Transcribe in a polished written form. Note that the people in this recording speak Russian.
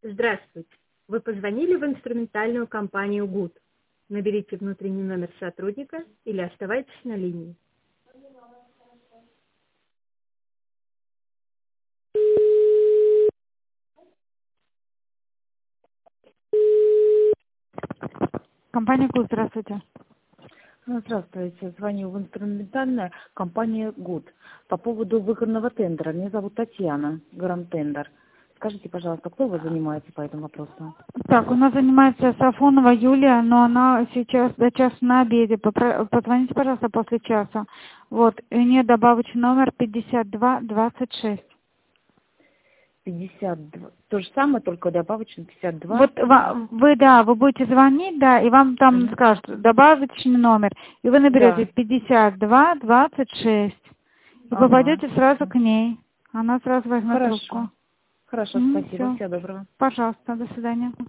Здравствуйте. Вы позвонили в инструментальную компанию ГУД. Наберите внутренний номер сотрудника или оставайтесь на линии. Компания ГУД, здравствуйте. Здравствуйте. Звоню в инструментальная компания ГУД. По поводу выгодного тендера. Меня зовут Татьяна, Гарантендер. Скажите, пожалуйста, кто у вас занимается по этому вопросу? Так, у нас занимается Сафонова Юлия, но она сейчас до часа на обеде. Позвоните, пожалуйста, после часа. Вот, и у нее добавочный номер 5226. 52. То же самое, только добавочно 52. Вот вы будете звонить, да, и вам там скажут добавочный номер, и вы наберете 5226. Вы попадете сразу к ней. Она сразу возьмет трубку. Хорошо, спасибо. Всего доброго. Пожалуйста, до свидания.